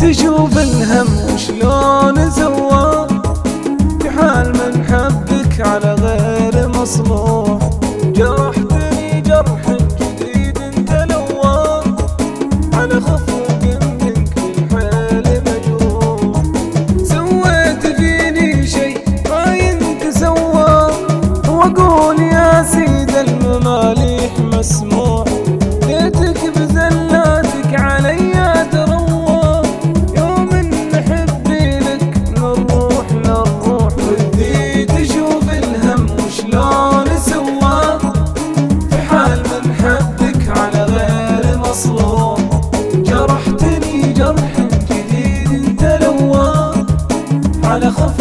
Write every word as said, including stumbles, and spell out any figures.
تشوف الهم وشلون سواه في حال من حبك على غير مصلوح. جرحتني جرح جديد انت لواه على خفوق منك بالحيل مجروح. سويت فيني شي ما ينتسوى واقول يا سيد المماليح مسموح. ليتك بزلاتك علي تروى يوم نحبي لك نروح نروح. ودي تشوف الهم وشلون سواه في حال من حبك على غير مصلوح. جرحتني جرح جديد انت لواه على خف